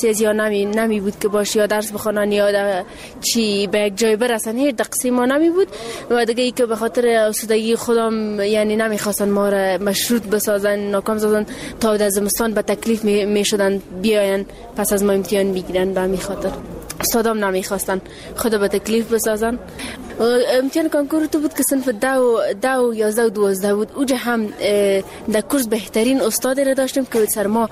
کسی از یا نمی بود که باشه یا درس بخونن یا چی به یک جای برسن. هیچ دقیقی ما نمی بود و دیگه ای که به خاطر آسودگی خودم یعنی نمیخواستن ما را مشروط بسازن، ناکام سازن تا در زمستان به تکلیف می شدن بیاین پس از ما امتحان بگیرن. به همین خاطر استادام نمیخواستن خود به تکلیف بسازن. امتحان کنکور تو بود که صنف 10 و 11 و 12 بود. اوجا هم در کورس بهترین استاد را داشتیم که سر ما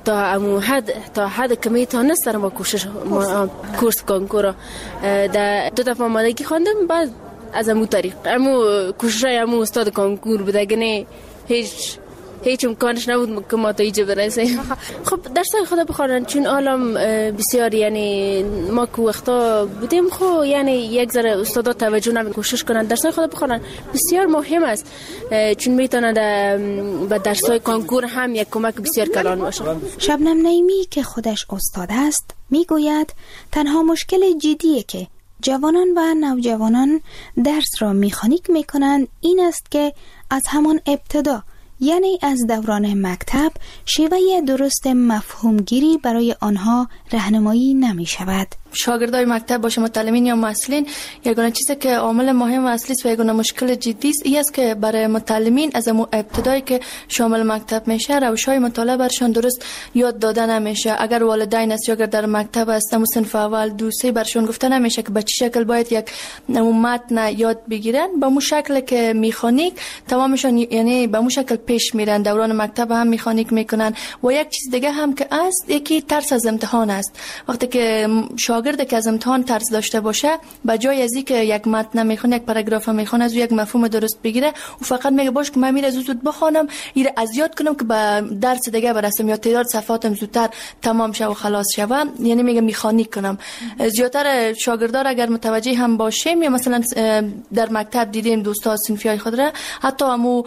تا حد کمی تا نست سر ما کورس کنکور در 2 دفعه آمادگی خواندم. بعد از امو طریق کوششای امو استاد کنکور بود، اگه هیچ امکانش نبود که ما تا اینجا برسیم. خب درسای خدا بخوانن چون عالم بسیار یعنی ما که وقتا بودیم خب یعنی یک ذره استادا توجه نمی کوشش کنن درسای خدا بخوانن بسیار مهم است، چون میتونه به درسای کنکور هم یک کمک بسیار کلان باشه. شبنم نعیمی که خودش استاد است میگوید تنها مشکل جدیه که جوانان و نوجوانان درس را مکانیک میکنند این است که از همان ابتدا یعنی از دوران مکتب شیوه درست مفهومگیری برای آنها راهنمایی نمی شود. شاگردای مکتب باشه متعلمین یا محصلین یگانه چیزی که عامل مهم و اصلی است و یگانه مشکل جدی است این است که برای متعلمین از ابتدایی که شامل مکتب میشه روش‌های مطالعه برشان درست یاد داده نمیشه. اگر والدین است یا اگر در مکتب است صنف اول 2 3 برشان گفته نمیشه که به چه شکل باید یک متن یاد بگیرن، به مو شکل که مکانیک تمامشان یعنی به مو شکل پیش میرن. دوران مکتب هم مکانیک میکنن. و یک چیز دیگه هم که است یکی ترس از امتحان است. وقتی که شاگرد که از امتحان ترس داشته باشه به جای از اینکه یک متن میخونه یک پاراگراف میخونه از یک مفهوم درست بگیره و فقط میگه باش که من میره زود بخونم ایره از یاد کنم که به درس دیگه برسم یا تعداد صفحاتم زودتر تمام شه و خلاص شه، یعنی میگه مکانیک کنم. زیاتر شاگردان اگر متوجه هم باشیم یا مثلا در مکتب دیدیم دوستا صنفی خود را حتی همو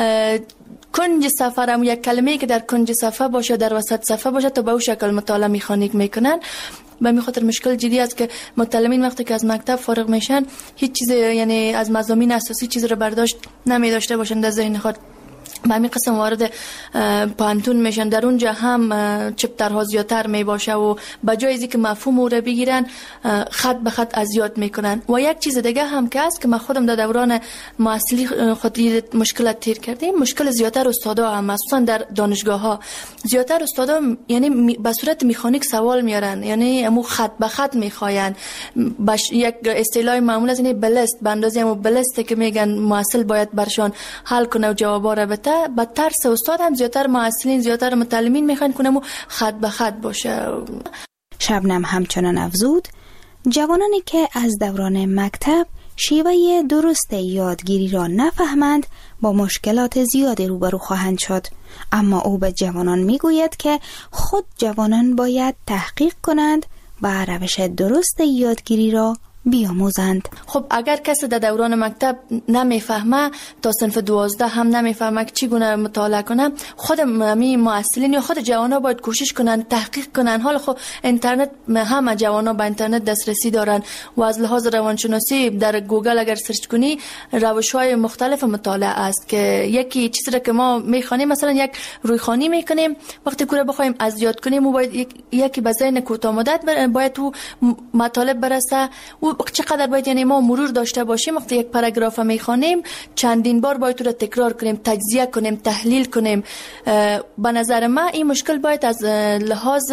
کنج صفحه هم یک کلمه‌ای که در کنج صفحه باشه در وسط صفحه باشه تا به اون شکل مطالعه مکانیک میکنن. به می خاطر مشکل جدی است که متعلمین وقتی که از مکتب فارغ میشن هیچ چیز یعنی از مضامین اساسی چیز رو برداشت نمی داشته باشن در ذهن خود. به همین قسم وارد پانتون میشن، در اونجا هم چپترها زیادتر می باشه و به جای اینکه مفهوم رو بگیرن خط به خط از یاد میکنن. و یک چیز دیگه هم که است که من خودم در دوران محصلی خودی مشکلات تیر کردیم، مشکل زیادتر استادا هم مخصوصا در دانشگاه ها زیادتر استادا یعنی به صورت مکانیک سوال میارن، یعنی امو خط به خط میخواین. یک اصطلاح معمول از این بلست به اندازه امو بلست که میگن محصل باید برشان حل کنه و جوابا رو بده. با ترس استاد هم زیادتر محصلین زیادتر متعلمین میخوان کنم و خط به خط باشه. شبنم همچنان افزود جوانانی که از دوران مکتب شیوه درست یادگیری را نفهمند با مشکلات زیادی روبرو خواهند شد، اما او به جوانان میگوید که خود جوانان باید تحقیق کنند و روش درست یادگیری را بیاموزند. خب اگر کسی در دوران مکتب نمیفهمه تا صنف 12 هم نمیفهمه که چگونه مطالعه کنه، خود محصلین یا خود جوانا باید کوشش کنن تحقیق کنن. حالا خب اینترنت همه جوانا به اینترنت دسترسی دارن و از لحاظ روانشناسی در گوگل اگر سرچ کنی روش‌های مختلف مطالعه است که یکی چیزی را که ما میخوانیم مثلا یک رویخوانی میکنیم وقتی کوره بخوایم از یاد کنیم و باید یکی به ذهن کوتاه مدت باید تو مطالب برسه و چقدر باید یعنی ما مرور داشته باشیم. وقتی یک پاراگراف میخوانیم چندین بار باید تو را تکرار کنیم، تجزیه کنیم، تحلیل کنیم. به نظر من این مشکل باید از لحاظ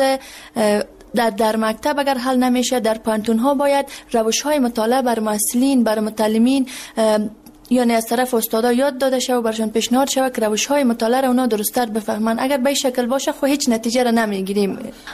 در مکتب اگر حل نمیشه در پانتون ها باید روش های مطالعه بر محصلین بر متعلمین یعنی از طرف استادا یاد داده شود و برشان پیشنهاد شود که روش های مطالعه را اونا درست‌تر بفهمن. اگر به این شکل باشه خب هیچ نتیجه را نمیگیریم.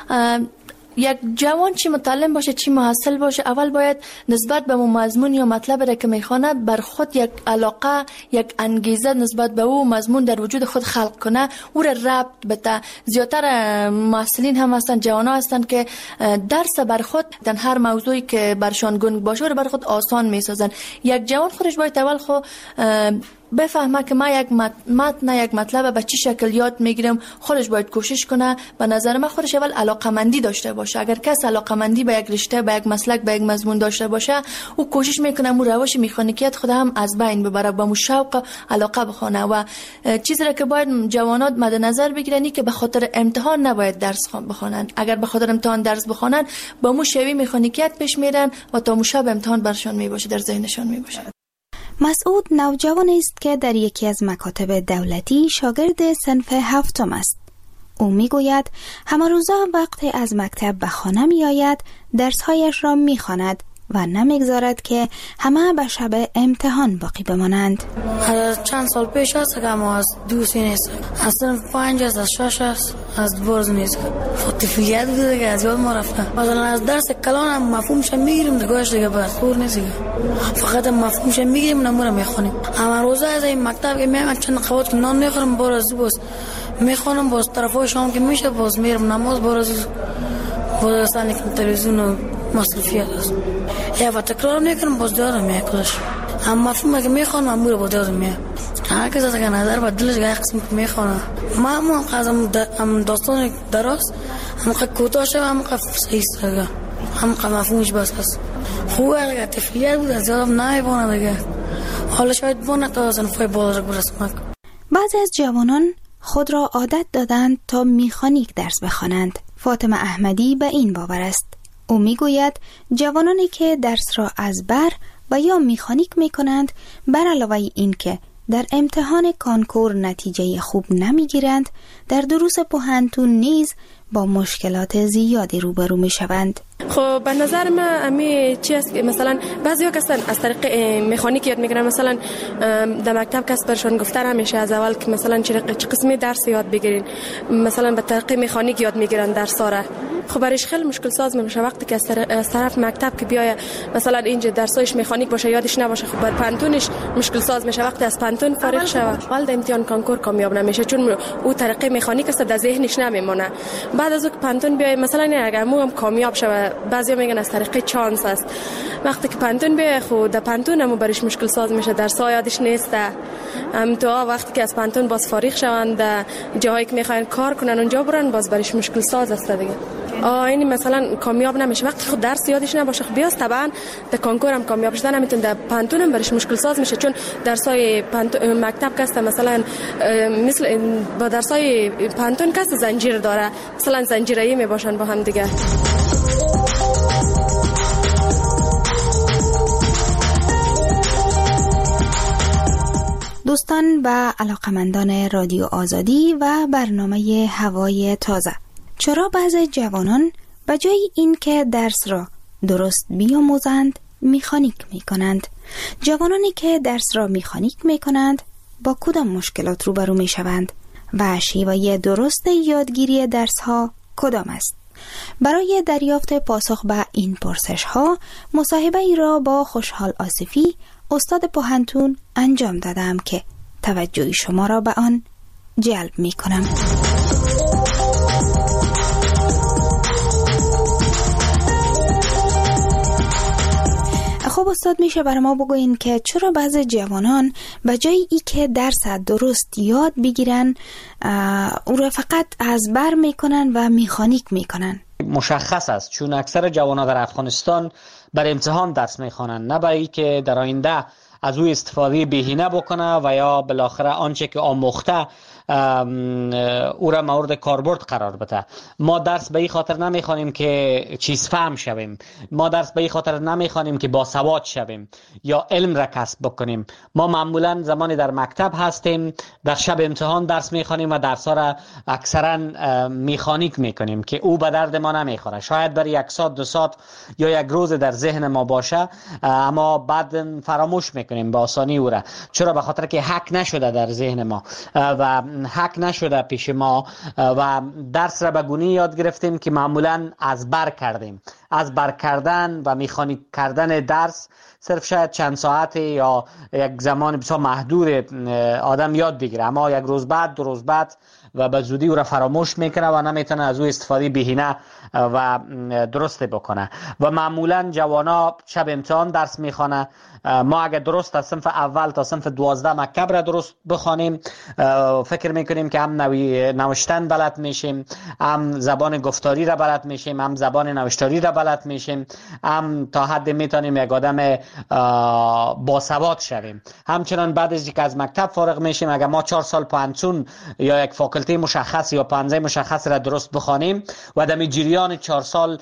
یک جوان چی متعلم باشه چی محصل باشه اول باید نسبت به مضمون یا مطلب را که میخونه بر خود یک علاقه یک انگیزه نسبت به او مضمون در وجود خود خلق کنه، او را ربط بده. زیادتر محصلین هم هستن جوانا هستن که درس بر خود در هر موضوعی که برشان گنگ باشه رو بر خود آسان میسازن. یک جوان خودش باید اول خود بفهمه که ما یک یک مطلب به چی شکل یاد میگیرم، خودش باید کوشش کنه. به نظر من خودش اول علاقمندی داشته باشه. اگر کس علاقمندی به یک رشته، به یک مسلک، به یک مضمون داشته باشه، او کوشش میکنه مو روش میخانیکیت خود هم از بین ببره، با مو شوق علاقه بخونه. و چیزی را که باید جوانات مد نظر بگیرن که به خاطر امتحان نباید درس بخونن. اگر به خاطر امتحان درس بخونن با مو شوی میخانیکیت پیش میرن و تا مو شب امتحان برشان میباشه، در ذهنشان میباشه. مسعود نوجوان است که در یکی از مکاتب دولتی شاگرد صنف 7 است. او میگوید همه روزا وقتی از مکتب به خانه می آید درسهایش را می خواند و نمیگذارد که همه به شب امتحان باقی بمانند. از چند سال پیش است که ما از دوستی نیست، از صنف 5 است، از 6 است، از برز نیست. طفولیت بوده که از یاد ما رفته. مثلا از درس کلان هم مفهومش میگیریم دیگهش دیگه بس خور نیست، فقط مفهومش میگیریم نمونه میخونیم. اما روزا از این مکتب که میام چند قوت نان میخورم باز میخونم، باز طرفای شام که میشه باز میرم نماز، باز سانی که تلویزیون و مصرفیات است. یا و تکرار میکنم باز دارم میکنش. اما مفهوم که میخونم امور با دارم میکنم. هر کس از که نظر با دلش گاه قسم که میخونم. ما هم قضم داستان درست هم که کوتاه شد هم که صحیح سرگه هم که مفهومش بس است. خوبه که تفریح بود از یادم نمیبانه دیگه. حالا شاید بانه تا زنفای بالا را برسمک. بعضی از جوانان خود را عادت دادند تا میخانیک درس بخوانند. فاطمه احمدی به این باور است. او میگوید جوانانی که درس را از بر و یا میخانیک میکنند، بر علاوه این که در امتحان کانکور نتیجه خوب نمیگیرند، در دروس پوهنتون نیز با مشکلات زیادی روبرو میشوند. خب به نظر من امی چی است که مثلا بعضیا کسان از طریق مکانیک یاد میگیرن، مثلا در مکتب کس برشون گفتن همیشه از اول که مثلا چه قسمی درس یاد بگیرین، مثلا به طریق مکانیک یاد میگیرن درس‌ها را. خب برایش خیلی مشکل ساز میشه وقتی که از طرف مکتب که بیای مثلا اینجا درسایش مکانیک باشه یادش نباشه، خب بر پانتونش مشکل ساز میشه وقتی از پانتون فارغ شوه. اول در امتحان کانکور کامیاب نمیشه چون او طریق مکانیک است در ذهنش نمیمونه. بعد از اون پانتون بیای مثلا اگر مو هم کامیاب شوه، بعضیا میگن از طریق چانس است. وقتی که پانتون بیای خود در پانتون هم برایش مشکل ساز میشه، درس‌ها یادش نیست. تو وقتی که از پانتون باز فارغ شوند در جایی که میخواین کار کنن اونجا برن، باز برایش مشکل ساز است دیگه. این مثلا کامیاب نمیشه وقتی خود درس یادش نباشه. خب بیاست طبعا در کانکور هم کامیاب شدن نمیتونه، در پانتون هم برش مشکل ساز میشه چون درسای مکتب کسته مثلا مثل با درسای پانتون کسته زنجیر داره، مثلا زنجیره‌ای میباشن با هم دیگه. دوستان و علاقمندان رادیو آزادی و برنامه هوای تازه، چرا بعضی جوانان به جای این که درس را درست بیاموزند میخانیک میکنند؟ جوانانی که درس را میخانیک میکنند با کدام مشکلات روبرو میشوند و شیوه درست یادگیری درس ها کدام است؟ برای دریافت پاسخ به این پرسش ها مصاحبه ای را با خوشحال آصفی استاد پوهنتون انجام دادم که توجه شما را به آن جلب می کنم. خب استاد، میشه برای ما بگوین که چرا بعضی جوانان به جای ای که درس درست یاد بگیرن او را فقط از بر میکنن و میخانیک میکنن؟ مشخص است چون اکثر جوانان در افغانستان بر امتحان درس میخوانند، نه برای که در آینده از او استفاده بهینه بکنه و یا بالاخره آنچه که آموخته او را مورد کاربرد قرار بده. ما درس به این خاطر نمیخوانیم که چیز فهم شویم، ما درس به این خاطر نمیخوانیم که باسواد شویم یا علم را کسب بکنیم. ما معمولا زمانی در مکتب هستیم در شب امتحان درس میخوانیم و درس ها را اکثرا میخانیک میکنیم که او به درد ما نمیخوره. شاید برای 1 ساعت 2 ساعت یا 1 روز در ذهن ما باشه، اما بعد فراموش میکنیم به آسانی او را. چرا؟ به خاطر که حک نشده در ذهن ما و حک نشده پیش ما و درس را به گونه‌ای یاد گرفتیم که معمولا از بر کردیم. از بر کردن و میخانیک کردن درس صرف شاید چند ساعت یا یک زمان بسیار محدود آدم یاد بگیره، اما 1 روز بعد 2 روز بعد و به زودی او را فراموش میکنه و نمیتونه از او استفاده بهینه و درست بکنه. و معمولا جوانا شب امتحان درس میخوانه. ما اگر درست از صنف اول تا صنف 12 مکتب را درست بخوانیم، فکر میکنیم که هم نوشتن بلد میشیم، هم زبان گفتاری را بلد میشیم، هم زبان نوشتاری را بلد میشیم، هم تا حد میتونیم یک آدم باسواد شویم. همچنان بعد از اینکه از مکتب فارغ میشیم، اگر ما 4 سال پانتون یا یک فاکولته مشخص یا پانزه مشخص را درست بخوانیم و در جریان 4 سال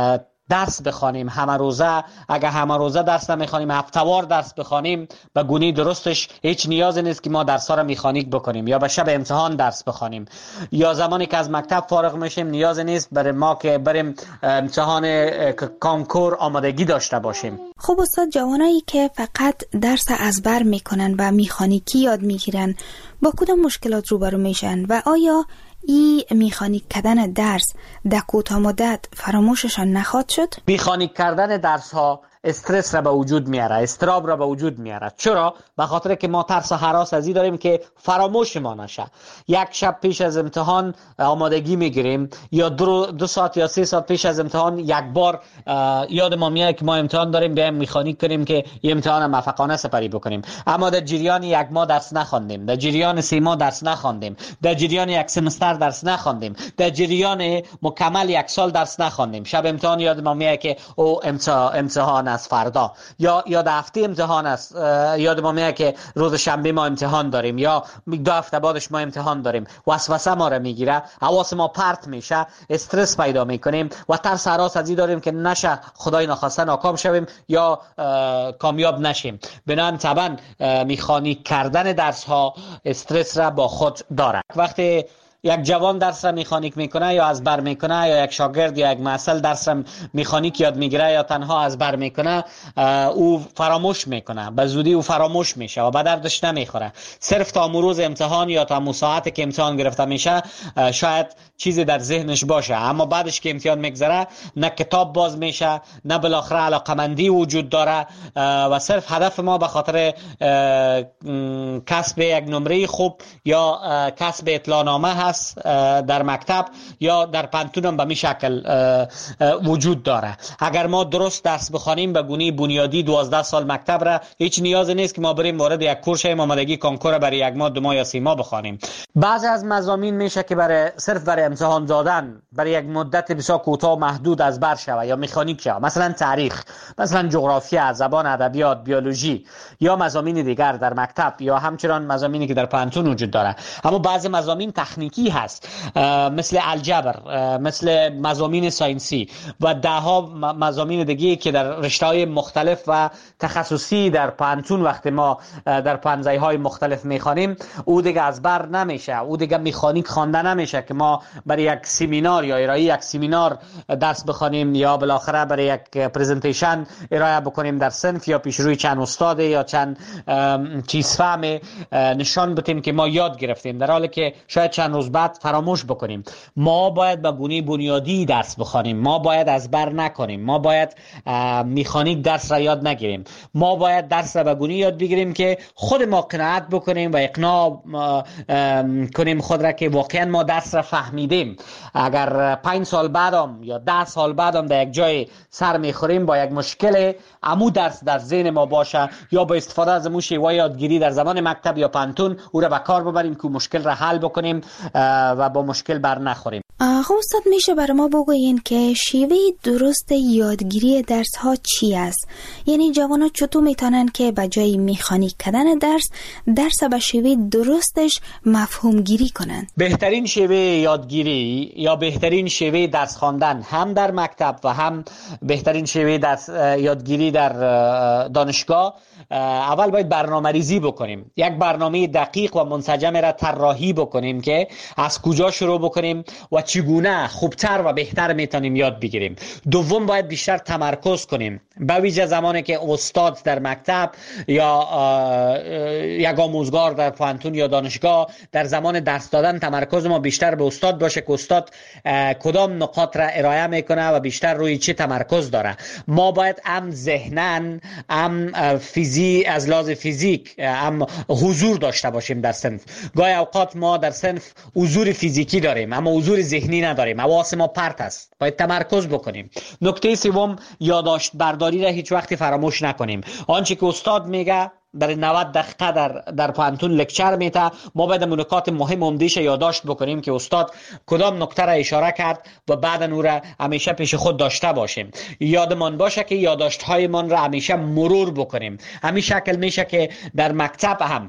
درس بخوانیم، همه روزه، اگر همه روزه درس نمیخوانیم، هفته‌وار درس بخوانیم، به گونه درستش هیچ نیازی نیست که ما درس‌ها را مکانیک بکنیم یا به شب امتحان درس بخوانیم. یا زمانی که از مکتب فارغ میشیم نیازی نیست برای ما که بریم امتحان کنکور آمادگی داشته باشیم. خب استاد، جوانایی که فقط درس ازبر میکنن و مکانیکی یاد میگیرن با کدام مشکلات روبرو میشن و آیا ای مکانیک کردن درس در کوتاه مدت فراموششان نخواهد شد؟ مکانیک کردن درس ها استرس را به وجود میاره، استراب را به وجود میاره. چرا؟ به خاطر که ما ترس و هراس از این داریم که فراموش ما نشه. یک شب پیش از امتحان آمادگی میگیریم یا 2 ساعت یا 3 ساعت پیش از امتحان یک بار یاد ما میاد که ما امتحان داریم، بیایم مکانیک کنیم که این امتحان موفقانه سپری بکنیم. اما در جریان 1 ماه درس نخواندیم، در جریان 3 ماه درس نخواندیم، در جریان 1 سمستر درس نخواندیم، در جریان مکمل 1 سال درس نخواندیم. شب امتحان یاد ما میاد که او امتحان از فردا یا هفته امتحان است، یاد ما میاد که روز شنبه ما امتحان داریم یا 2 هفته بعدش ما امتحان داریم. وسوسه ما را میگیره، حواس ما پرت میشه، استرس پیدا میکنیم و ترس هراس از این داریم که نشه خدای نخواسته ناکام شویم یا کامیاب نشیم. بنابراین طبعا مکانیک کردن درس ها استرس را با خود داره. وقتی یک جوان درس را مکانیک میکنه یا از بر میکنه، یا یک شاگرد یا یک محصل درس را مکانیک یاد میگیره یا تنها از بر میکنه، او فراموش میکنه، به زودی او فراموش میشه و به دردش نمیخوره. صرف تا روز امتحان یا تا ساعتی که امتحان گرفته میشه شاید چیزی در ذهنش باشه، اما بعدش که امتحان میگذره نه کتاب باز میشه، نه بالاخره علاقمندی وجود داره و صرف هدف ما به خاطر کسب یک نمره خوب یا کسب اطلاعنامه در مکتب یا در پانتون هم به می شکل وجود داره. اگر ما درست درس بخوانیم به گونه بنیادی 12 سال مکتب را، هیچ نیازی نیست که ما بریم وارد یک کورس آمادگی کنکور برای 1 ماه 2 ماه یا 3 ماه بخوانیم. بعضی از مضامین میشه که صرف برای امتحان دادن برای یک مدت بسیار کوتاه محدود از بر شوه یا مکانیک شوه، مثلا تاریخ، مثلا جغرافیا، زبان، ادبیات، بیولوژی یا مضامین دیگر در مکتب یا همچنان مضامینی که در پانتون وجود داره. اما بعضی مضامین تکنیکی هست، مثل الجبر، مثل مضامین ساینسی و دهها مضامین دیگه که در رشته‌های مختلف و تخصصی در پانتون وقتی ما در پانزه‌های مختلف میخوانیم، او دیگه از بر نمیشه، او دیگه مکانیک خوانده نمیشه که ما برای یک سمینار یا ارائه یک سمینار درس بخوانیم یا بالاخره برای یک پرزنتیشن ارائه بکنیم در صنف یا پیش روی چند استاد یا چند چیز فهم نشان بدیم که ما یاد گرفتیم، در حالی که شاید چند روز بعد فراموش بکنیم. ما باید به گونه بنیادی درس بخوانیم، ما باید از بر نکنیم، ما باید مکانیک درس را یاد نگیریم، ما باید درس را به گونه یاد بگیریم که خود ما قناعت بکنیم و اقناع کنیم خود را که واقعا ما درس را فهمیدیم. اگر 5 سال بعدم یا 10 سال بعدم در یک جای سر میخوریم با یک مشکل، عمو درس در ذهن ما باشه یا با استفاده از امو شیوه یادگیری در زمان مکتب یا پانتون او را به کار ببریم که مشکل را حل بکنیم و با مشکل بر نخوریم. خب استاد، میشه برای ما بگوین که شیوه درست یادگیری درس ها چی است؟ یعنی جوانا چطور میتونن که به جای مکانیک کردن درس به شیوه درستش مفهوم گیری کنن؟ بهترین شیوه یادگیری یا بهترین شیوه درس خواندن هم در مکتب و هم بهترین شیوه درس یادگیری در دانشگاه، اول باید برنامه‌ریزی بکنیم. یک برنامه دقیق و منسجم را طراحی بکنیم که از کجا شروع بکنیم و چگونه چگونه خوبتر و بهتر میتونیم یاد بگیریم. دوم باید بیشتر تمرکز کنیم، به ویژه زمانی که استاد در مکتب یا یک آموزگار در پانتون یا دانشگاه در زمان درس دادن تمرکز ما بیشتر به استاد باشه که استاد کدام نقاط را ارائه میکنه و بیشتر روی چی تمرکز داره. ما باید هم ذهنن هم از لحاظ فیزیک هم حضور داشته باشیم در صنف. گاهی اوقات ما در صنف حضور فیزیکی داریم اما حضور ذهنی نداریم، حواس ما پرت است، باید تمرکز بکنیم. نکته سوم، یادداشت برداری را هیچ وقتی فراموش نکنیم. آنچه که استاد میگه برای 90 دقیقه در پانتون لکچر میته، ما باید نکات مهم عمده‌اش یادداشت بکنیم که استاد کدام نکته را اشاره کرد و بعد اون را همیشه پیش خود داشته باشیم. یادمان باشه که یادداشت هایمان را همیشه مرور بکنیم. همین شکل میشه که در مکتب هم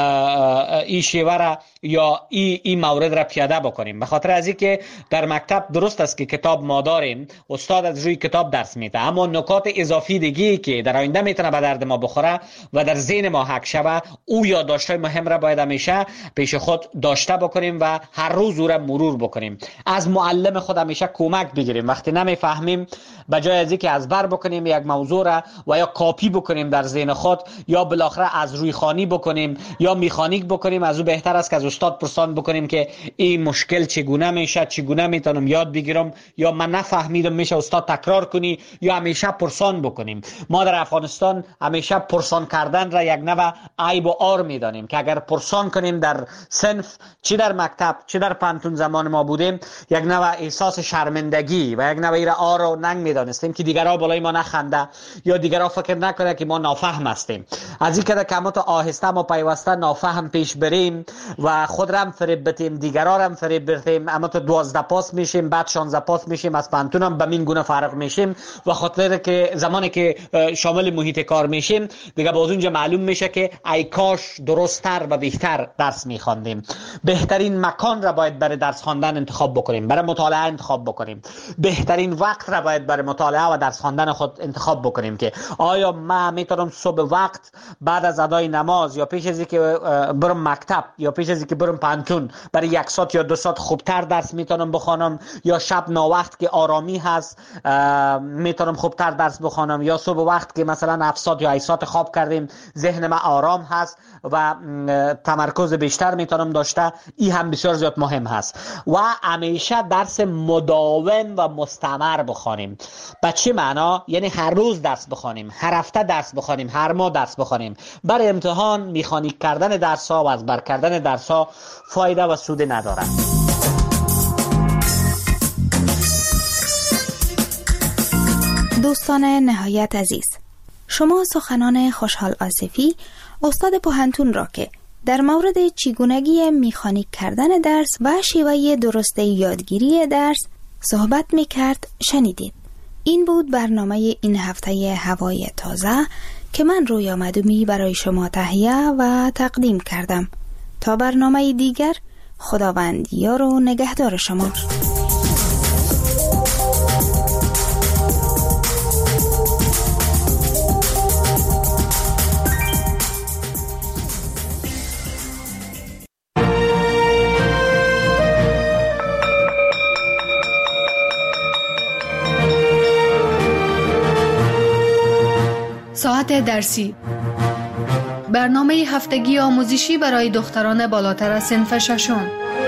این شیوه را یا این مورد را پیاده بکنیم. به خاطر از اینکه در مکتب درست است که کتاب ما داریم، استاد از روی کتاب درس میده، اما نکات اضافی دیگه که در آینده میتونه به درد ما بخوره و در ذهن ما حک شوه، او یادداشت‌های مهم را باید همیشه پیش خود داشته بکنیم و هر روز او را مرور بکنیم. از معلم خود همیشه کمک بگیریم. وقتی نمیفهمیم، به جای از اینکه ازبر بکنیم یک موضوع را و یا کاپی بکنیم در ذهن خود یا بالاخره از روی خوانی بکنیم یا میخانیک بکنیم، از او بهتر است که از استاد پرسان بکنیم که این مشکل چگونه میشه، چگونه میتونم یاد بگیرم، یا من نفهمیدم میشه استاد تکرار کنی، یا همیشه پرسان بکنیم. ما در افغانستان همیشه پرسان کردن را یک نوع عیب و عار میدانیم که اگر پرسان کنیم در صنف، چی در مکتب چی در پانتون زمان ما بودیم، یک نوع احساس شرمندگی و یک نوع عار و ننگ میدانستیم که دیگرها بالای ما نخنده یا دیگرها فکر نکنه که ما نافهم هستیم. از این که کمات آهسته ما پیوسته نافهم پیش بریم و خود را هم فریب بدیم، دیگرها را هم فریب بدیم، اما تو 12 پاس میشیم، بعد 16 پاس میشیم، از پانتون هم به این گونه فرق میشیم و خاطر که زمانی که شامل محیط کار میشیم دیگه باز اونجا معلوم میشه که ای کاش درست‌تر و بهتر درس می‌خواندیم. بهترین مکان را باید برای درس خواندن انتخاب بکنیم، برای مطالعه انتخاب بکنیم. بهترین وقت را باید برای مطالعه و درس خواندن خود انتخاب بکنیم که آیا من میتونم صبح وقت بعد از ادای نماز یا پیش از اینکه برم مکتب یا پیش از اینکه برم پانتون برای 1 ساعت یا 2 ساعت خوبتر درس میتونم بخوانم، یا شب ناوقت که آرامی هست میتونم خوبتر درس بخوانم، یا صبح وقت که مثلا 7 ساعت یا 8 ساعت خواب کردیم ذهن ما آرام هست و تمرکز بیشتر میتونم داشته. این هم بسیار زیاد مهم هست. و همیشه درس مداوم و مستمر بخوانیم. به چه معنا؟ یعنی هر روز درس بخوانیم، هر هفته درس بخوانیم، هر ماه درس بخوانیم. برای امتحان میخانیک کردن درس ها و ازبر کردن درس ها فایده و سود ندارد. دوستان نهایت عزیز، شما سخنان خوشحال آصفی استاد پانتون را که در مورد چگونگی میخانیک کردن درس و شیوه درست یادگیری درس صحبت میکرد شنیدید. این بود برنامه این هفته هوای تازه که من رویا مدومی برای شما تهیه و تقدیم کردم. تا برنامه دیگر، خداوند یار و نگهدار شما. ساعت درسی، برنامه هفتگی آموزشی برای دختران بالاتر از صنف ششم.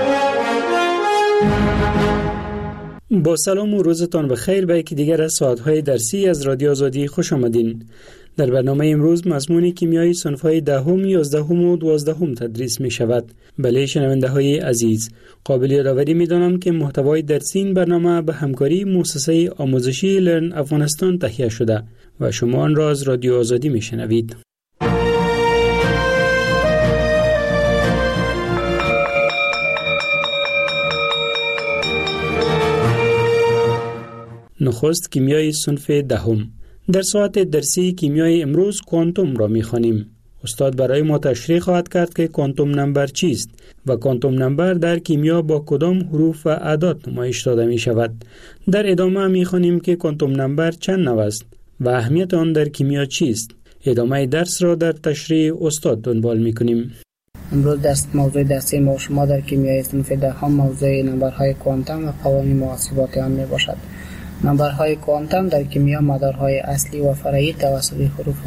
با سلام و روزتان بخیر به یکی دیگر از ساعت‌های درسی از رادیو آزادی خوش آمدین. در برنامه امروز مضمون کیمیای صنف‌های 10، 11 و 12 تدریس می شود. بله شنونده‌های عزیز، قابل یادآوری می‌دانم که محتوای درسی این برنامه به همکاری مؤسسه آموزشی لرن افغانستان تهیه شده و شما آن را از رادیو آزادی می‌شنوید. نخست کیمیای صنف 10. در ساعت درسی کیمیای امروز کوانتوم را می‌خوانیم. استاد برای ما تشریح خواهد کرد که کوانتوم نمبر چیست و کوانتوم نمبر در کیمیا با کدام حروف و اعداد نمایش داده می شود. در ادامه می‌خوانیم که کوانتوم نمبر چند نوع است و اهمیت آن در کیمیا چیست. ادامه درس را در تشریح استاد دنبال می‌کنیم. امروز موضوع درسی ما شما در کیمیای صنف دهم موضوع نمبرهای کوانتوم و قوانین محاسباتی آن می باشد. نمبرهای کوانتوم در کیمیا مدارهای اصلی و فرعی توسط حروف و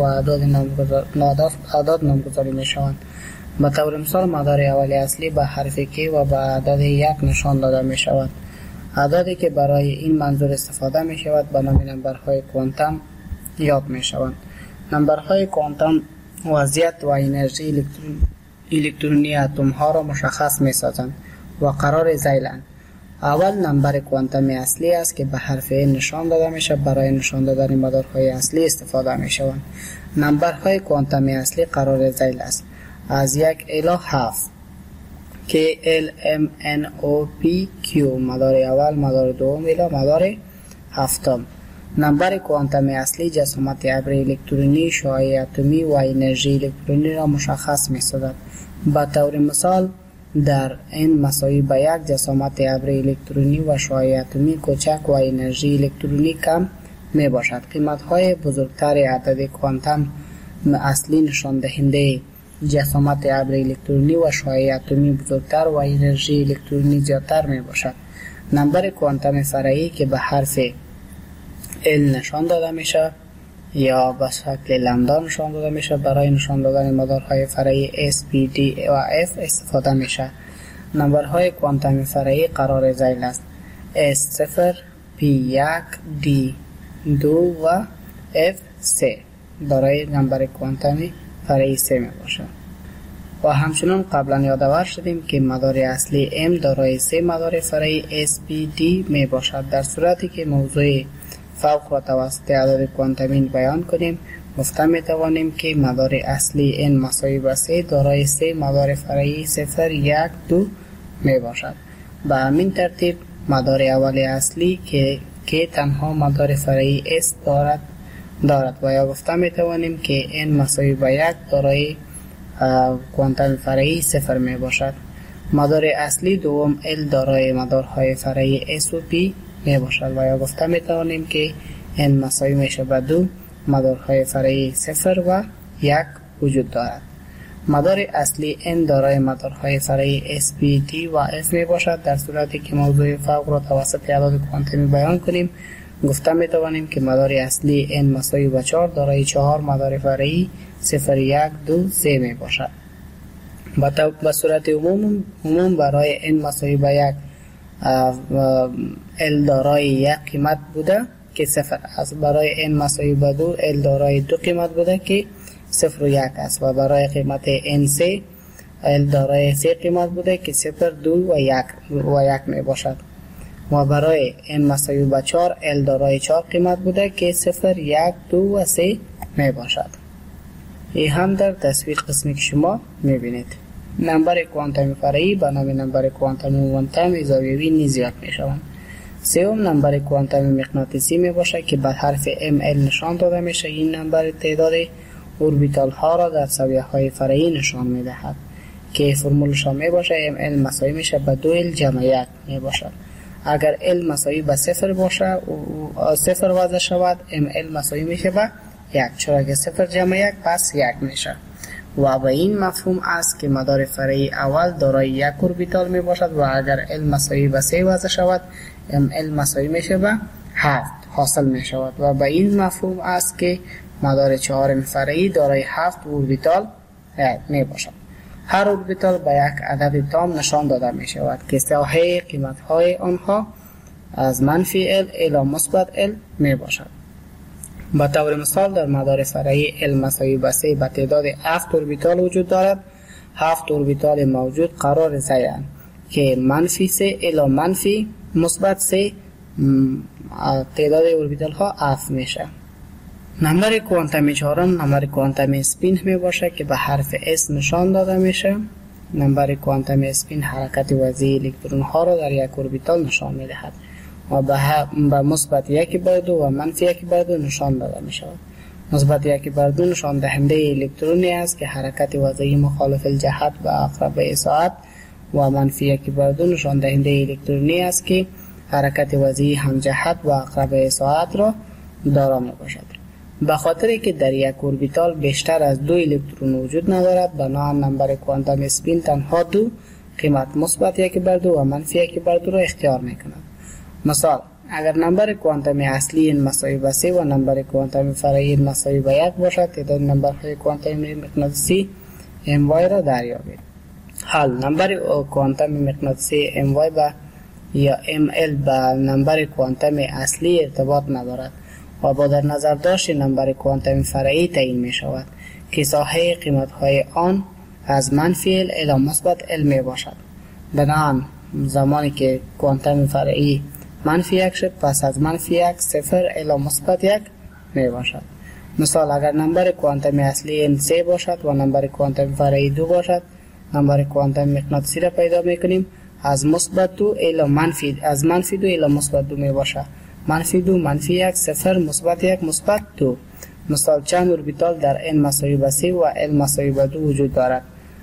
اعداد نامگذاری می شوند. به طور مثال مدار اولی اصلی به حرف کی و به عدد 1 نشان داده می شود. اعدادی که برای این منظور استفاده می شود به نام نمبرهای کوانتوم یاد می شوند. نمبرهای کوانتوم وضعیت و انرژی الکترونی اتم ها را مشخص می سازند و قرار ذیلند. اول نمبر کوانتومی اصلی است که به حرف نشان داده می شود. برای نشان دادن مدارهای اصلی استفاده می شوند. نمبرهای کوانتومی اصلی قرار ذیل است از 1 الی 7 که L M N O P Q مدار اول، مدار دوم الی مدار هفتم. نمبر کوانتومی اصلی جسامت ابر الکترونی، شعاع اتمی و انرژی الکترونی را مشخص می سازد. به طور مثال در n مساوی به 1 جسامت ابر الکترونی و شعاع اتمی کوچک و انرژی الکترونی کم می باشد. قیمت های بزرگتر عدد کوانتوم اصلی نشان دهنده جسامت ابر الکترونی و شعاع اتمی بزرگتر و انرژی الکترونی زیادتر می باشد. نمبر کوانتوم فرعی که به حرف L نشان داده می شود یا به شکل لمدا نشان داده می شود برای نشان دادن مدارهای فرعی S, P, D و F استفاده می شود. نمبرهای کوانتوم فرعی قرار ذیل است S0, P1, D2 و F3 برای نمبر کوانتومی فرعی 3 می باشد. و همچنان قبلا یادآور شدیم که مدار اصلی M دارای 3 مدار فرعی S, P, D می باشد. در صورتی که موضوع فوق را توسط عدد کوانتومی بیان کنیم گفته می توانیم که مدار اصلی n مساوی به 3 دارای 3 مدار فرعی 0, 1, 2 می باشد. به همین ترتیب مدار اولی اصلی که تنها مدار فرعی S دارد و یا گفته می توانیم که n مساوی به 1 دارای کوانتوم فرعی 0 می باشد. مدار اصلی دوم L دارای مدارهای فرعی S و P می باشد و یا گفته می توانیم که n مساوی میشه به 2 مدارهای فرعی 0 و 1 وجود دارد. مدار اصلی n دارای مدارهای فرعی S, P, D و F می باشد. در صورتی که موضوع فوق را توسط اعداد کوانتومی بیان کنیم گفته می توانیم که مدار اصلی n مساوی به 4 دارای 4 مدار فرعی 0, 1, 2, 3 می باشد. به صورت عموم برای n مساوی به 1 L دارای 1 قیمت بوده که 0 است. برای n مساوی به 2 L دارای 2 قیمت بوده که 0 و 1 است و برای قیمت n3 L دارای 3 قیمت بوده که 0, 2 و 1 می باشد و برای n مساوی به 4 L دارای 4 قیمت بوده که 0, 1, 2 و 3 می باشد. این هم در تصویر قسمی که شما می بینید. نمبر کوانتوم فرعی به نام نمبر کوانتوم موانتوم زاویه‌ای نیز یاد می شوند. سوم نمبر کوانتوم مغناطیسی می باشد که به حرف ML نشان داده می شود. این نمبر تعداد اوربیتال ها را در زاویه های فرعی نشان می دهد که فرمولش می باشد ML مساوی می شود به 2L جمع 1 می باشد. اگر L مساوی به 0 باشد و 0 وضع شود ML مساوی می شود به 1 چرا که 0 جمع 1 پس 1 می شود. و به این مفهوم است که مدار فرعی اول دارای 1 اوربیتال می باشد و اگر L مساوی به 3 وضع شود ML مساوی می شود به 7 حاصل می شود و به این مفهوم است که مدار چهارم فرعی دارای 7 اوربیتال می باشد. هر اوربیتال به یک عدد تام نشان داده می شود که ساحه قیمت های آنها از منفی L الی مثبت L می باشد. به طور مثال در مدار فرعی L مساوی به 3 به تعداد 7 اوربیتال وجود دارد. 7 اوربیتال موجود قرار ذیلند که منفی 3 الی منفی مثبت 3 تعداد اوربیتال ها F میشه. نمبر کوانتومی چهارم نمبر کوانتومی اسپین می باشه که به حرف S نشان داده میشه. نمبر کوانتومی اسپین حرکت وضعی الکترون ها را در یک اوربیتال نشان می دهد و به مثبت 1/2 و منفی 1/2 نشان داده می شود. مثبت 1/2 نشان دهنده الکترونی است که حرکت وضعی مخالف الجهت و اقرب ساعت و منفی 1/2 نشان دهنده الکترونی است که حرکت وضعی هم جهت و اقرب ساعت را دارا می باشد. به خاطر که در یک اوربیتال بیشتر از 2 الکترون وجود ندارد، بنابراین نمبر کوانتوم اسپین تنها 2 قیمت مثبت 1/2 و منفی 1/2 را اختیار میکند. مثال، اگر نمبر کوانتوم اصلی n مساوی به 3 و نمبر کوانتوم فرعی n مساوی به 1 باشد، تعداد نمبرهای کوانتوم مغناطیسی my را دریابید. حال نمبر کوانتوم مغناطیسی my یا ml به نمبر کوانتوم اصلی ارتباط ندارد و با در نظر داشت نمبر کوانتوم فرعی تعیین می شود که ساحه قیمت های آن از منفی ال الی مثبت ال می باشد. بنابراین زمانی که کوانتوم فرعی منفی 1 شد، پس از منفی 1 0 الی مثبت 1 می باشد. مثال، اگر نمبر کوانتوم اصلی n 3 باشد و نمبر کوانتوم فرعی 2 باشد، نمبر کوانتوم مغناطیسی را پیدا می کنیم از مثبت 2 الی منفی 2 الی مثبت 2 می باشد. منفی 2 منفی 1 0 مثبت 1 مثبت 2. مثال، چند اوربیتال در n مساوی به 3 و l مساوی به 2 وجود دارد.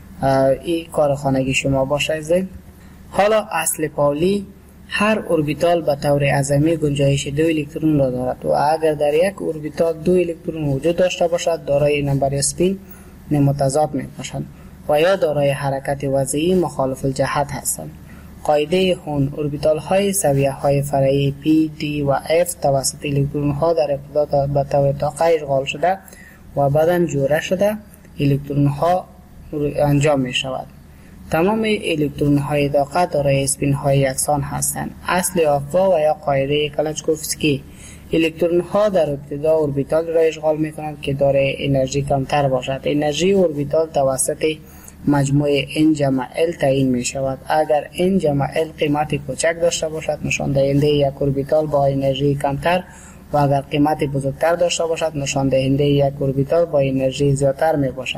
این کار خانگی شما باشه. حالا اصل پاولی، هر اوربیتال به طور اعظمی گنجایش 2 الکترون را دارد و اگر در یک اوربیتال 2 الکترون وجود داشته باشد، دارای نمبر اسپین متضاد می باشند و یا دارای حرکت وضعی مخالف الجهت هستند. قاعده هون، اوربیتال های سویه های فرعی P, D و F توسط الکترون ها در ابتدا به طور طاقه اشغال شده و بعداً جوره شده الکترون ها انجام می شود. تمام الکترون های طاقه دارای اسپین های یکسان هستند. اصل آفوا و یا قاعده کلاشکوفسکی، الکترون ها در ابتدا اوربیتال را اشغال می کنند که دارای انرژی کمتر باشد. انرژی اوربیتال توسط مجموع n جمع l تعیین می شود. اگر n جمع l قیمت کوچک داشته باشد، نشان دهنده یک اوربیتال با انرژی کمتر و اگر قیمت بزرگتر داشته باشد، نشان دهنده یک اوربیتال با انرژی زیادتر می باشد.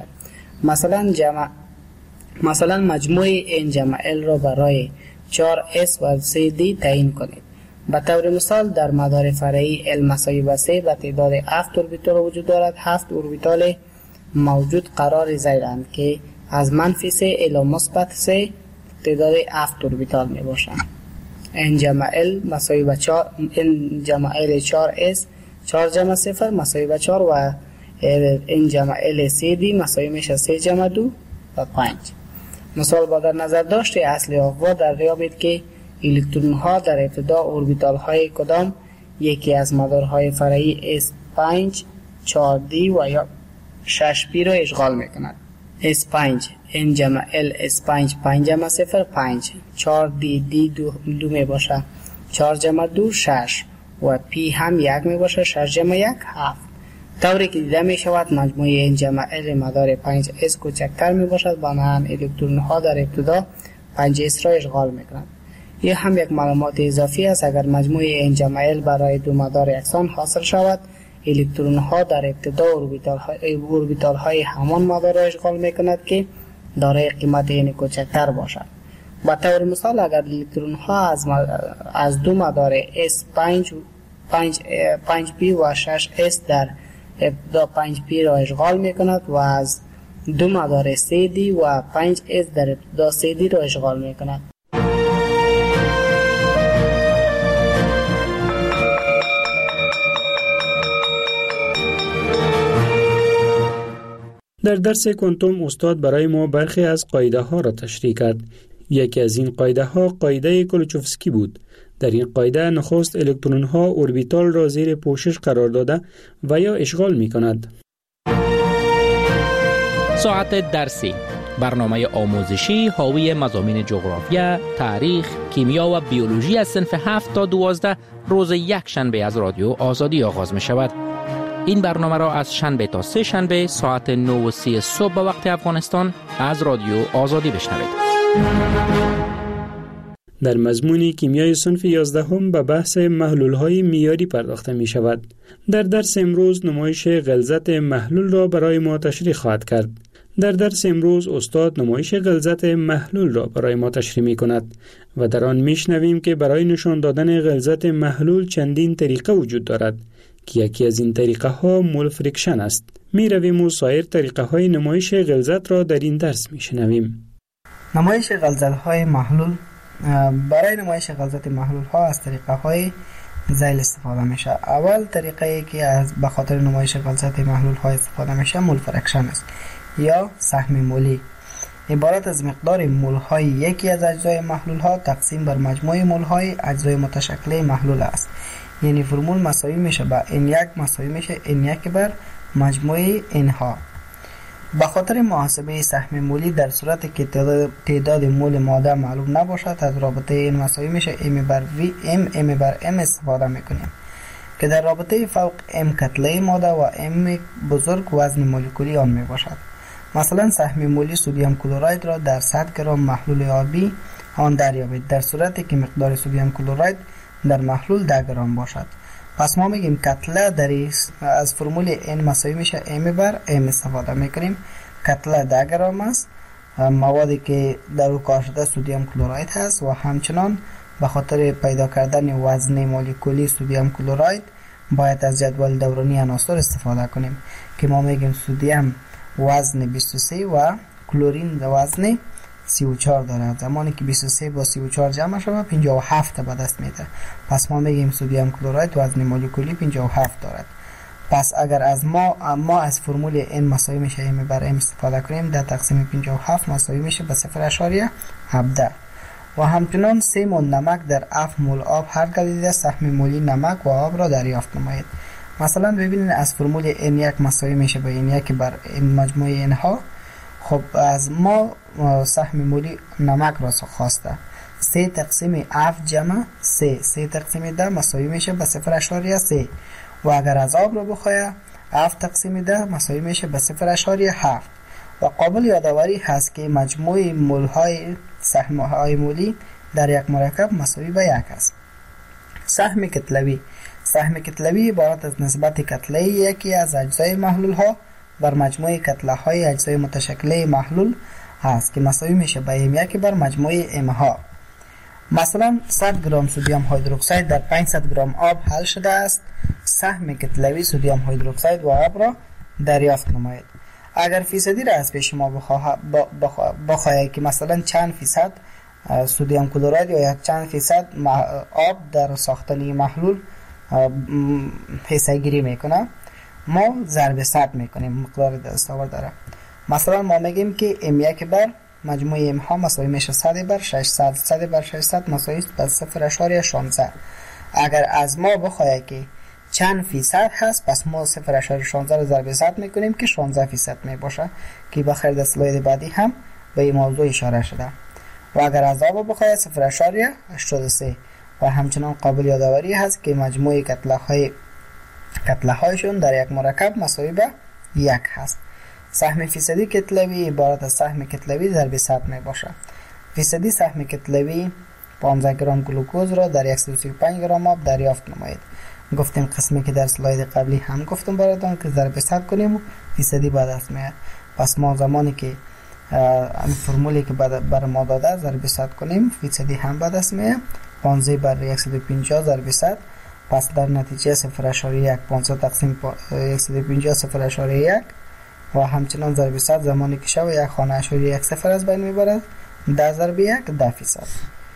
مثلا مجموع n جمع l را برای 4s و 3d تعیین کنید. به طور مثال، در مدار فرعی l مساوی به 3 به تعداد 7 اوربیتال وجود دارد. 7 اوربیتال موجود قرار زیرند که از منفی 3 الی مثبت 3 تعداد 7 اوربیتال می باشند. n جمع l مساوی به 4 n جمع l 4s 4 جمع 0 مساوی به 4 و n جمع l 3d مساوی میشه 3 جمع 2 و 5. مثال، با در نظر داشت اصل آفوا دریابید که الکترون ها در ابتدا اوربیتال های کدام یکی از مدارهای فرعی S5 4d و یا 6p را اشغال می کند. S5 n جمع l S5 5 جمع 0 5 4d d 2 می باشه 4 جمع 2 6 و p هم 1 می باشه 6 جمع 1 7. طوری که دیده می شود مجموع n جمع l مدار 5s کوچکتر می باشد، بنابراین الکترون ها در ابتدا 5s را اشغال می کنند. این هم یک معلومات اضافی است. اگر مجموع n جمع l برای دو مدار یکسان حاصل شود، الکترون ها در ابتدا اوربیتال های همان مدار را اشغال می کند که دارای قیمت n کوچکتر باشد. به طور مثال، اگر الکترون ها از دو مدار S5 5p و 6s در ابتدا 5p را اشغال می کند و از دو مدار 3d و 5s در ابتدا 3d را اشغال می کند. در درس کوانتوم استاد برای ما برخی از قاعده ها را تشریح کرد. یکی از این قاعده ها قاعده کلوچوفسکی بود. در این قاعده نخست الکترون ها اوربیتال را زیر پوشش قرار داده و یا اشغال می کند. ساعت درسی، برنامه آموزشی حاوی مضامین جغرافیا، تاریخ، کیمیا و بیولوژی از صنف 7 تا 12 روز یک شنبه از رادیو آزادی آغاز می شود. این برنامه را از شنبه تا سه شنبه ساعت 9:30 صبح به وقت افغانستان از رادیو آزادی بشنوید. در مضمون کیمیای صنف 11 به بحث محلول‌های معیاری پرداخته می شود. در درس امروز نمایش غلظت محلول را برای ما تشریح خواهد کرد. در درس امروز استاد نمایش غلظت محلول را برای ما تشریح می کند و در آن می شنویم که برای نشان دادن غلظت محلول چندین طریقه وجود دارد که یکی از این طریقه ها مول فریکشن است. می رویم و سایر طریقه های نمایش غلظت را در این درس می شنویم. نمایش غلظت های محلول. برای نمایش غلظت محلول ها از طریقه های زیل استفاده میشه. اول طریقه ای که از به خاطر نمایش غلظت محلول های استفاده میشه مول فرکشن است یا سهم مولی. عبارت از مقدار مول های یکی از اجزای محلول ها تقسیم بر مجموع مول های اجزای متشکل محلول است. یعنی فرمول مساوی میشه با N1 مساوی میشه N1 بر مجموع N ها. به خاطر محاسبه سهم مولی در صورتی که تعداد مول ماده معلوم نباشد از رابطه N مساوی میشه M بر V M بر M استفاده میکنیم که در رابطه فوق M کتله ماده و M بزرگ وزن مولکولی آن میباشد. مثلا سهم مولی سدیم کلراید را در 100 گرم محلول آبی آن دریابید در صورتی که مقدار سدیم کلراید در محلول 10 گرم باشد. پس ما میگیم کتله در از فرمول N مساوی میشه M بر M استفاده میکنیم. کتله 10 گرم است. موادی که در او کار شده سدیم کلراید هست و همچنان به خاطر پیدا کردن وزن مولکولی سدیم کلراید باید از جدول دورانی عناصر استفاده کنیم که ما میگیم سدیم وزن 23 و کلورین وزن 34 دارد. زمانی که 23 با 34 جمع شود 57 به دست میده. پس ما میگیم سدیم کلراید وزن مولکولی 57 دارد. پس اگر از ما از فرمول N مساوی میشه M بر M استفاده کنیم 10 تقسیم 57 مساوی میشه به 0.17 و همچنان 3 مول نمک در 7 مول آب هر گردیده سهم مولی نمک و آب را دریافت نمایید. مثلا ببینید از فرمول N1 مساوی میشه به N1 بر N مجموع N ها. خب از ما سهم مولی نمک را خواسته 3 تقسیم 7 جمع 3 تقسیم 10 مساوی میشه به 0.3 و اگر از آب را بخواه 7 تقسیم 10 مساوی میشه به 0.7 و قابل یادآوری هست که مجموع مول های سهم های مولی در یک مرکب مساوی به 1 است. سهم کتلوی عبارت از نسبت کتله یکی از اجزای محلول ها بر مجموع کتله های اجزای متشکل محلول هست که مساوی میشه به M1 بر مجموع M ها. مثلا 100 گرم سدیم هیدروکسید در 500 گرم آب حل شده است. سهم کتلوی سدیم هیدروکسید و آب را دریافت نمایید. اگر فیصدی را از پیش ما بخواهید که مثلا چند فیصد سدیم کلراید یا یک چند فیصد آب در ساختن محلول حصه گیری میکنه ما ضرب 100 میکنیم مقدار دستاورد داره. مثلا ما میگیم که M1 بر مجموع M ها مساوی میشه 100 بر 600 100 بر 600 مساوی به 0.16. اگر از ما بخواهد که چند فیصد هست پس ما 0.16 رو ضرب 100 میکنیم که 16% میباشه که بخیر در سلاید بعدی هم به این موضوع اشاره شده. و اگر از آب بخواهد 0.83 و همچنان قابل یادآوری هست که مجموع کتله هایشون در یک مرکب مساوی به 1 هست. سهم فیصدی کتلوی عبارت از سهم کتلوی ضرب 100 می باشه. فیصدی سهم کتلوی 15 گرم گلوکوز را در 135 گرم آب دریافت نمایید. گفتیم قسمی که در سلاید قبلی هم گفتم براتون که ضرب 100 کنیم و فیصدی به دست میاد. پس ما زمانی که فرمولی که بر ما داده ضرب 100 کنیم فیصدی هم به دست میاد. 15 بر 150 ضرب 100 پس در نتیجه 0.1 500 تقسیم 150 0.1 و همچنان ضرب 100 زمانی که شو یک خانه اشاری یک صفر از بین میبرد 10 ضرب 1 10%.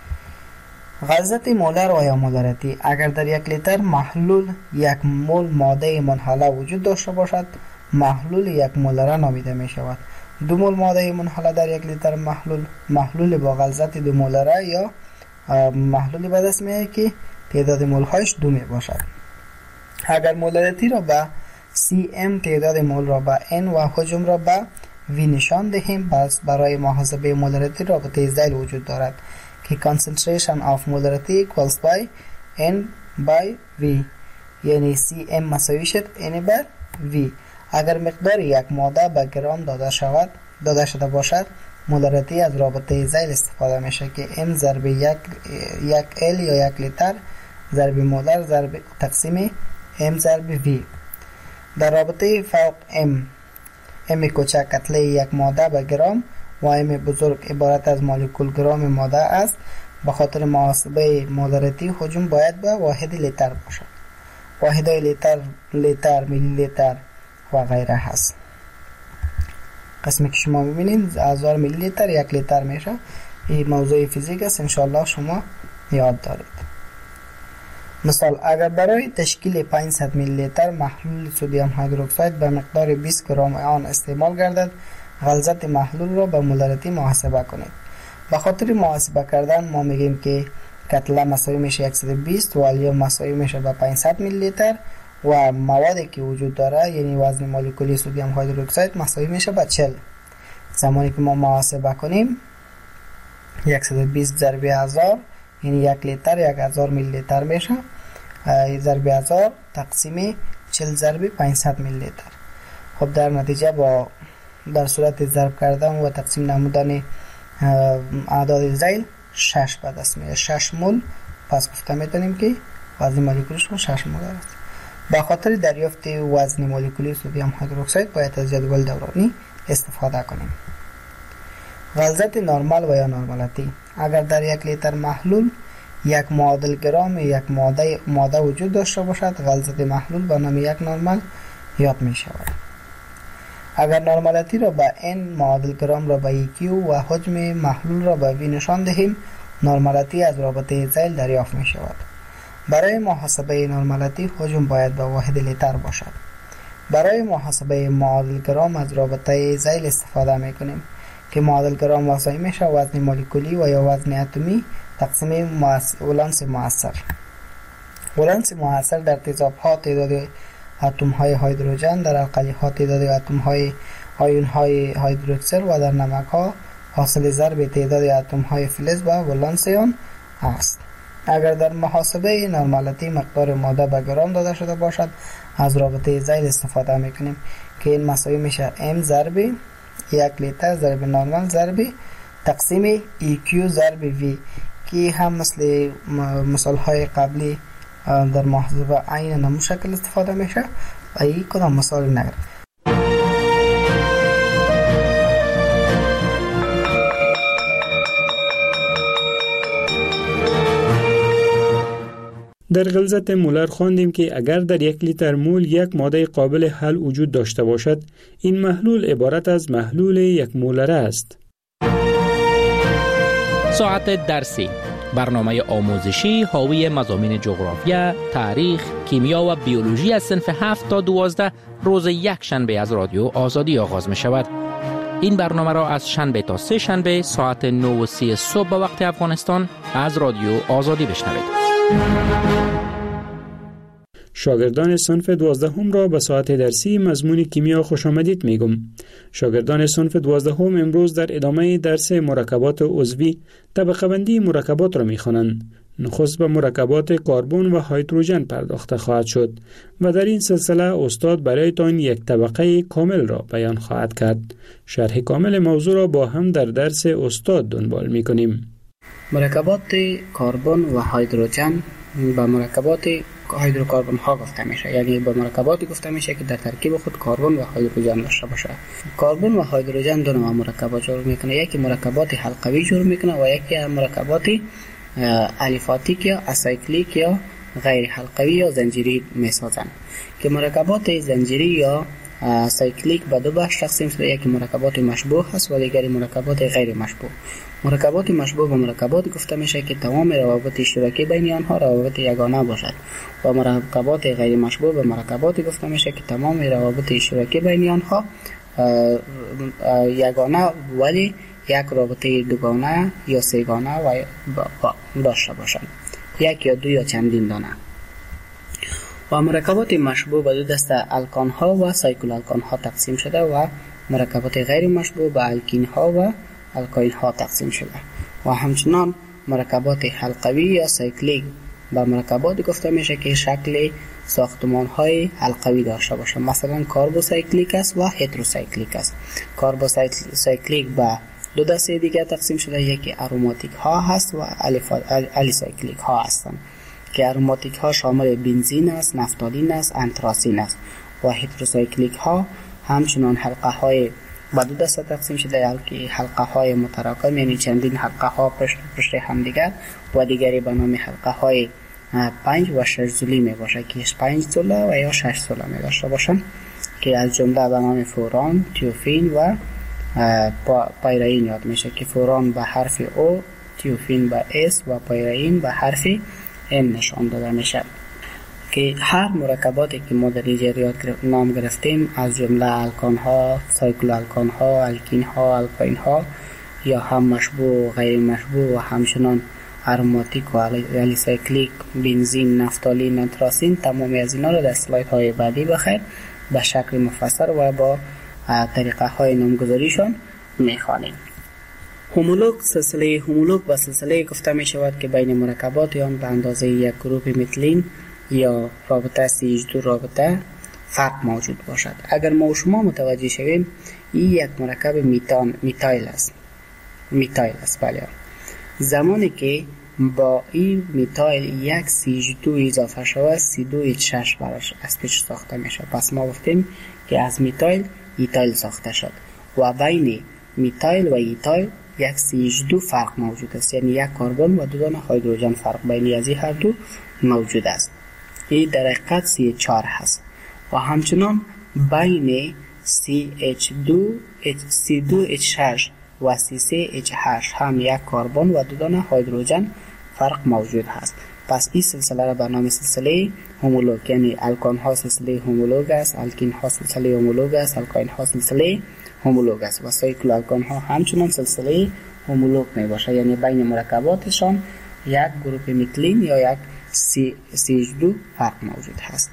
غلظت مولر و یا مولارتی اگر در 1 لیتر محلول 1 مول ماده منحله وجود داشته باشد محلول 1 مولره نامیده می شود. 2 مول ماده منحله در 1 لیتر محلول با غلظت 2 مولره یا محلولی به دست میاد که تعداد مول هایش 2 می باشد. اگر مولارتی را به Cm تعداد مول را به N و حجم را به V نشان دهیم پس برای محاسبه مولارتی رابطه ذیل وجود دارد که concentration of molarity equals by N by V یعنی Cm مساوی شد N بر V. اگر مقدار یک ماده به گرم داده شده باشد مولارتی از رابطه ذیل استفاده میشه که M ضرب یک L یا 1 لیتر ضرب مولر ضرب تقسیم M ضرب V. در رابطه فوق M کوچک کتله یک ماده به گرم و M بزرگ عبارت از مولکول گرم ماده است. به خاطر محاسبه مولارتی حجم باید به واحد لیتر باشد. واحدهای لیتر میلی لیتر و غیره هست. قسمی که شما میبینید 1000 میلی لیتر 1 لیتر میشه. این موضوع فیزیک است انشاءالله شما یاد دارید. مثال اگر برای تشکیل 500 میلی لیتر محلول سدیم هیدروکساید به مقدار 20 گرم آن استعمال گردد، غلظت محلول را به مولارتی محاسبه کنید. به خاطر محاسبه کردن ما میگیم که کتله مساوی میشه 120 و الیوم مساوی میشه به 500 میلی لیتر و موادی که وجود داره یعنی وزن مولکولی سدیم هیدروکساید مساوی میشه به 40. زمانی که ما محاسبه کنیم 120 ضرب 1000 یعنی 1 لیتر 1000 میلی لیتر میشه، ضرب 1000 تقسیم 40 ضرب 500 میلی لیتر. خب در نتیجه با در صورت ضرب کردن و تقسیم نمودن اعداد ذیل 6 به دست میاد، 6 مول. پس گفته میتونیم که وزن مولکولیش 6 مول است. به خاطر دریافت وزن مولکولی سدیم هیدروکساید باید از جدول دورانی استفاده کنیم. غلظت نرمال و یا نرمالتی: اگر در 1 لیتر محلول 1 معادل گرام یک ماده وجود داشته باشد، غلظت محلول به نام 1 نرمال یاد می شود. اگر نرمالتی را به n، معادل گرام را به EQ و حجم محلول را به V نشان دهیم، نرمالتی از رابطه ذیل دریافت می شود. برای محاسبه نرمالتی حجم باید به واحد لیتر باشد. برای محاسبه معادل گرام از رابطه ذیل استفاده می کنیم که معادل گرام مساوی میشه وزن مولکولی و یا وزن اتمی تقسیم ولانس مؤثر. ولانس مؤثر در تیزاب ها تعداد اتم های هیدروژن، در القلی ها تعداد اتم های آیون های هیدروکسل و در نمک ها حاصل ضرب تعداد اتم های فلز و ولانس آن است. اگر در محاسبه نرمالتی مقدار ماده به گرام داده شده باشد، از رابطه ذیل استفاده میکنیم که این مساوی میشه m ضرب 1 لیتر ضرب نرمال ضرب تقسیم EQ ضرب V که هم مثل مثال های قبلی در محاسبه عین نمو شکل استفاده میشه. ای کدام مثال نگرد. در غلظت مولر خواندیم که اگر در 1 لیتر مول یک ماده قابل حل وجود داشته باشد، این محلول عبارت از محلول 1 مولر است. ساعت درسی، برنامه آموزشی حاوی مضامین جغرافیا، تاریخ، کیمیا و بیولوژی از صنف 7 تا 12 روز یک شنبه از رادیو آزادی آغاز می شود. این برنامه را از شنبه تا سه شنبه ساعت 9:30 صبح به وقت افغانستان از رادیو آزادی بشنوید. شاگردان صنف 12 را به ساعت درسی مضمون کیمیا خوش آمدید میگم. شاگردان صنف 12 امروز در ادامه درس مرکبات عضوی طبقه بندی مرکبات را میخوانند. نخست به مرکبات کربن و هیدروژن پرداخته خواهد شد و در این سلسله استاد برایتان یک طبقه کامل را بیان خواهد کرد. شرح کامل موضوع را با هم در درس استاد دنبال میکنیم. مرکبات کربن و هیدروژن به مرکبات هیدروکربن ها گفته میشه، یعنی به مرکباتی گفته میشه که در ترکیب خود کربن و هیدروژن داشته باشه. کربن و هیدروژن دو نوع مرکبات جور میکنه، یکی مرکبات حلقوی جور میکنه و یکی مرکبات الیفاتیک یا اسایکلیک یا غیر حلقوی یا زنجیری میسازن. که مرکبات زنجیری یا سایکلیک به دو بخش تقسیم شده، یکی مرکبات مشبوه هست و دیگری مرکبات غیر مشبوه. مرکبات مشبوه به مرکبات گفته میشه که تمام روابط اشتراکی بین آنها روابط یگانه باشد و مرکبات غیر مشبوه به مرکبات گفته میشه که تمام روابط اشتراکی بین آنها یگانه ولی یک رابطه دوگانه یا سه‌گانه و داشته باشند، یک یا دو یا چندین دانه. و مرکبات مشبوه به دو دسته الکان ها و سایکل الکان ها تقسیم شده و مرکبات غیر مشبوه به الکین ها و الکاین ها تقسیم شده. و همچنان مرکبات حلقوی یا سایکلیک به مرکبات گفته میشه که شکل ساختمان های حلقوی داشته باشه، مثلا کاربوسایکلیک است و هتروسایکلیک است. کاربوسایکلیک به دو دسته دیگه تقسیم شده، یکی اروماتیک ها هست و الیسایکلیک ها هستند که اروماتیک ها شامل بنزین است، نفتالین است، انتراسین است. و هتروسایکلیک ها همچنان حلقه های به دو دسته تقسیم شده، که حلقه های متراکم یعنی چندین حلقه ها پشت هم دیگر و دیگری به نام حلقه های 5 و 6 زولی می باشه که 5 زوله و یا 6 زوله می داشته باشن که از جمله به نام فوران، تیوفین و پایرین یاد میشه که فوران به حرف O، تیوفین به S و پایرین به حرف این نشان داده میشه که هر مرکباتی که ما در اینجا نام گرفتیم از جمله الکان ها، سایکلو الکان ها، الکین ها، الکاین ها یا هم مشبوع و غیر مشبوع و همچنان اروماتیک و الیسایکلیک، بنزین، نفتالین، نتراسین، تمامی از اینا رو در اسلاید های بعدی بخیر به شکل مفصل و با طریقه های نامگذاریشان میخوانیم. هومولوگ، سلسله هومولوگ و سلسله گفته می شود که بین مرکبات آن به اندازه یک گروپ متلین یا رابطه CH2 رابطه فرق موجود باشد. اگر ما و شما متوجه شویم این یک مرکب میتایل است. بله. زمانی که با این میتایل یک CH2 اضافه شود C2H6 براش از پیش ساخته میشه. پس ما گفتیم که از میتایل ایتایل ساخته شد و بین میتایل و ایتایل یک CH2 فرق موجود است، یعنی یک کربن و دو دانه هیدروژن فرق بین از این هر دو موجود است. این در حقیقت CH4 هست و همچنان بین C2H6 و C3H8 هم یک کربن و دو دانه هیدروژن فرق موجود هست. پس این سلسله را به نام سلسله هومولوگ، یعنی الکان ها سلسله هومولوگ است، الکین ها سلسله هومولوگ است، الکاین ها سلسله هومولوگ است و سایکلو الکان ها همچنان سلسله هومولوگ می باشه، یعنی بین مرکباتشان یک گروپ میتلین یا یک CH2 فرق موجود هست.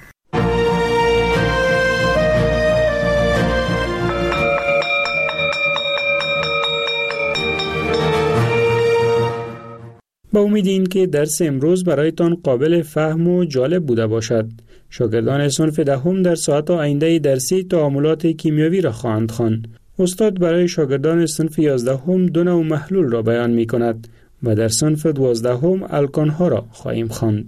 با امید این که درس امروز برایتان قابل فهم و جالب بوده باشد. شاگردان صنف دهم در ساعت آینده درسی تعاملات کیمیاوی را خواهند خواند. استاد برای شاگردان صنف 11 دو نوع محلول را بیان می کند و در صنف 12 الکان ها را خواهیم خواند.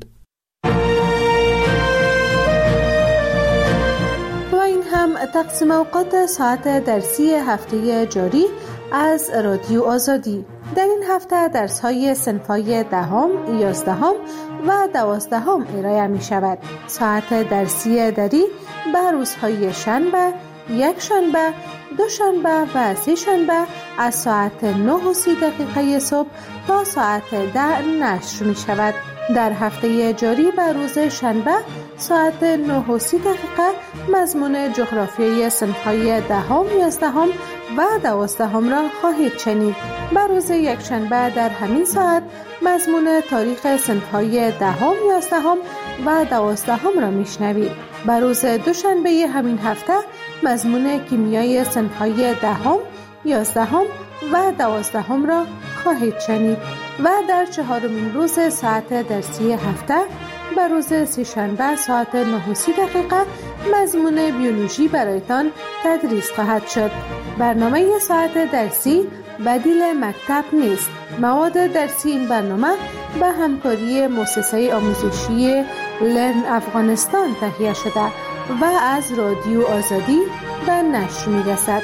و این هم تقسیم اوقات ساعت درسی هفته جاری از رادیو آزادی. در این هفته درس‌های صنف‌های 10، 11 و 12 ارائه می شود. ساعت درسی دری به روزهای شنبه، یک شنبه، دو شنبه و سه شنبه از ساعت 9:30 صبح تا ساعت 10 نشر می شود. در هفته جاری به روز شنبه ساعت 9:30 مضمون جغرافیای صنف‌های 10، 11 و 12 را خواهید شنید. به روز یک شنبه در همین ساعت مضمون تاریخ صنف‌های 10، 11 و 12 را میشنوید. به روز دوشنبه همین هفته مضمون کیمیای صنف‌های 10، 11 و 12 را خواهید شنید و در چهارمین روز ساعت درسی هفته به روز سه‌شنبه ساعت 9:30 مضمون بیولوژی برایتان تدریس خواهد شد. برنامه ساعت درسی بدیل مکتب نیست. مواد درسی این برنامه به همکاری مؤسسه آموزشی لرن افغانستان تهیه شده و از رادیو آزادی به نشر می‌رسد.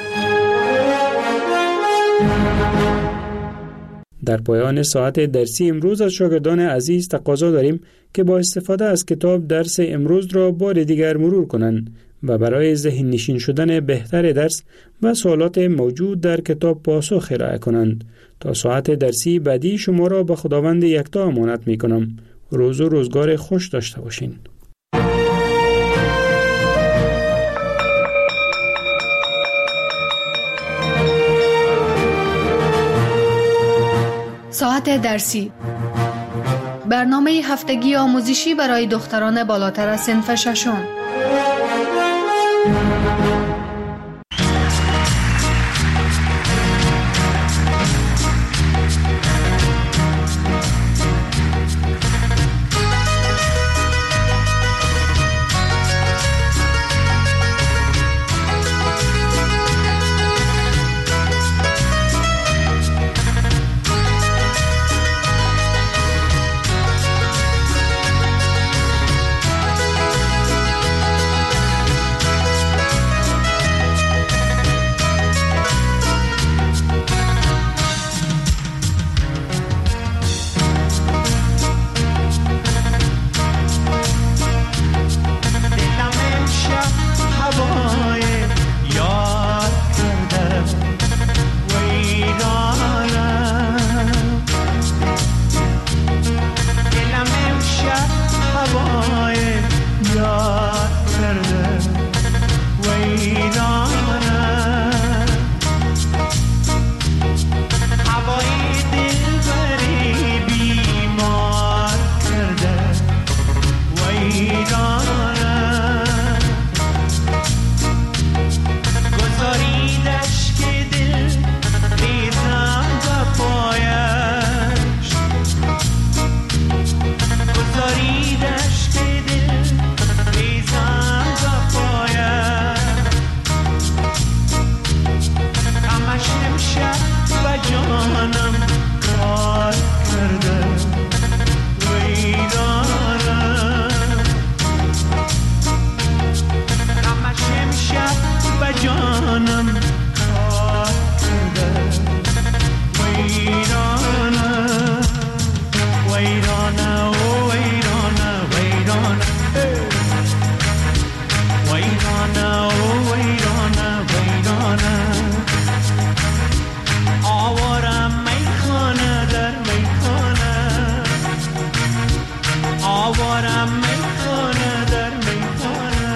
در پایان ساعت درسی امروز از شاگردان عزیز تقاضا داریم که با استفاده از کتاب درس امروز را بار دیگر مرور کنند و برای ذهن نشین شدن بهتر درس و سوالات موجود در کتاب پاسخ ارائه کنند. تا ساعت درسی بعدی شما را به خداوند یکتا امانت می کنم. روز و روزگار خوش داشته باشین. ساعت درسی، برنامه هفتگی آموزشی برای دختران بالاتر از صنف 6.